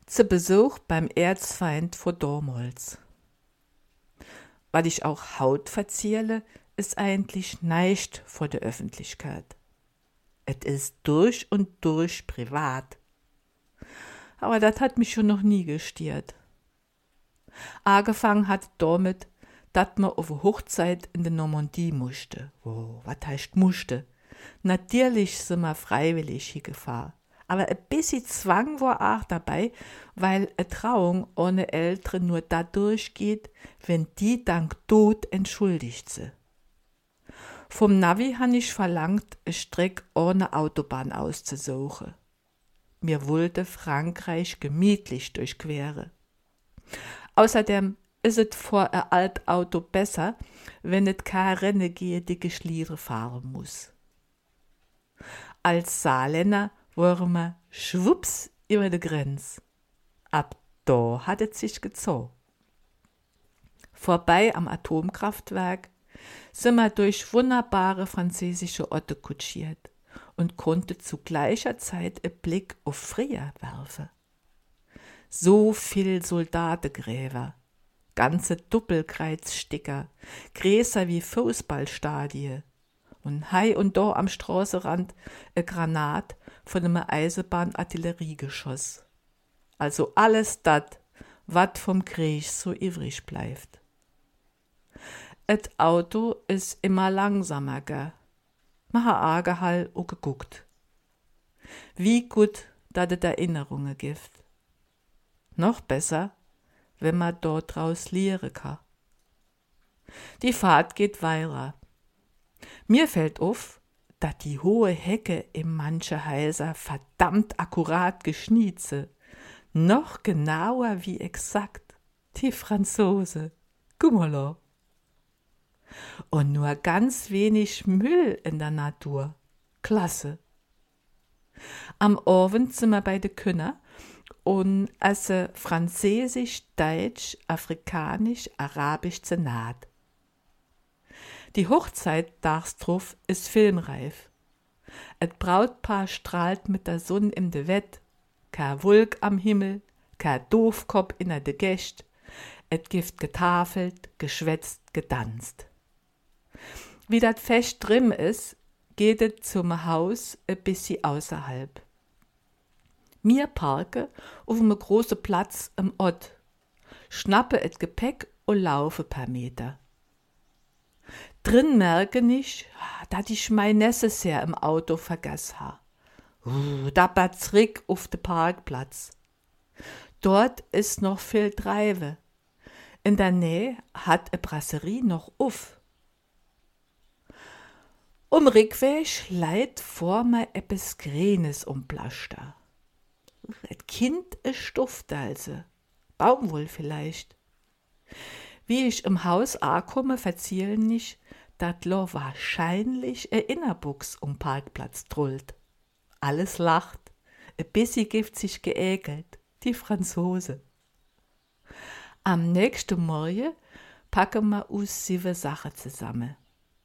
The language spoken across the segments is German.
Zu Besuch beim Erzfeind von damals. Was ich auch haut verziele, ist eigentlich nicht vor der Öffentlichkeit. Es ist durch und durch privat. Aber das hat mich schon noch nie gestiert. Angefangen hat damit, dass man auf eine Hochzeit in der Normandie musste. Oh, was heißt musste? Natürlich sind wir freiwillig hingefahren. Aber ein bisschen Zwang war auch dabei, weil eine Trauung ohne Eltern nur dadurch geht, wenn die dank Tod entschuldigt sind. Vom Navi habe ich verlangt, eine Strecke ohne Autobahn auszusuchen. Mir wollte Frankreich gemütlich durchqueren. Außerdem ist es vor ein Altauto besser, wenn es keine renegiedige Schliere fahren muss. Als Saarländer waren wir schwupps über die Grenze. Ab da hat es sich gezogen. Vorbei am Atomkraftwerk sind wir durch wunderbare französische Orte kutschiert und konnte zu gleicher Zeit einen Blick auf Freya werfen. So viel Soldatengräber, ganze Doppelkreuzsticker, größer wie Fußballstadien und hei und da am Straßenrand ein Granat von einem Eisenbahnartilleriegeschoss. Also alles dat, wat vom Krieg so übrig bleibt. Et Auto is immer langsamer, gell? Man hat angehall und geguckt. Wie gut, dat et Erinnerungen gibt. Noch besser, wenn man dort draus lehren kann. Die Fahrt geht weiter. Mir fällt auf, dass die hohe Hecke in manche Häuser verdammt akkurat geschnietze, noch genauer wie exakt die Franzose. Guck mal da. Und nur ganz wenig Müll in der Natur. Klasse. Am Abend sind wir bei den Künner und essen Französisch, Deutsch, Afrikanisch, Arabisch zu Naht. Die Hochzeit tags drauf ist filmreif. Et Brautpaar strahlt mit der Sonne im de Wett, kein Wolk am Himmel, kein Doofkopf in de Gäst, et gift getafelt, geschwätzt, getanzt. Wie dat Fest drin is, geht et zum Haus ein bisschen außerhalb. Mir parke auf einem großen Platz im Ort, schnappe et Gepäck und laufe paar Meter. Drin merke ich, dass ich mein Necessaire im Auto vergessen habe. Da bin ich zurück auf den Parkplatz. Dort ist noch viel Treibe. In der Nähe hat eine Brasserie noch auf. Rückweg leit vor mir etwas Grünes Plaster. Et Kind ist Stoffdalse. Baumwoll vielleicht. Wie ich im Haus ankomme, verzielen ich, dat lo wahrscheinlich ein Innerbuchs Parkplatz trullt. Alles lacht, ein bisschen gibt sich geägelt, die Franzose. Am nächsten Morgen packen wir uns 7 Sachen zusammen.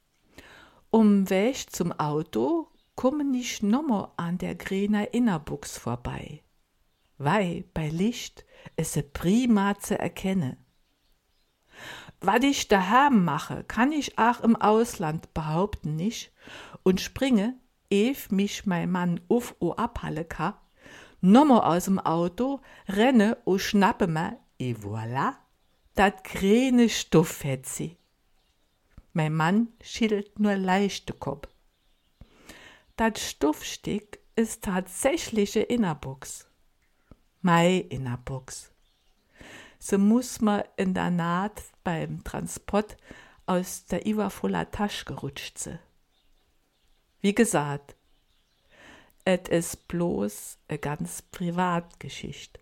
Weg zum Auto komme ich nochmal an der grünen Innerbuchs vorbei, weil bei Licht es prima zu erkennen. Was ich daheim mache, kann ich auch im Ausland behaupten nicht und springe, mich mein Mann auf und abhalle kann, nochmal aus dem Auto, renne und schnappe mir, et voilà, dat grüne Stofffetzi. Mein Mann schüttelt nur leicht den Kopf. Dat Stoffstück ist tatsächlich eine Innerbuchs. Mei Innerbuchs. So muss man in der Naht beim Transport aus der übervoller Tasche gerutscht sein. Wie gesagt, et ist bloß eine ganz Privatgeschichte.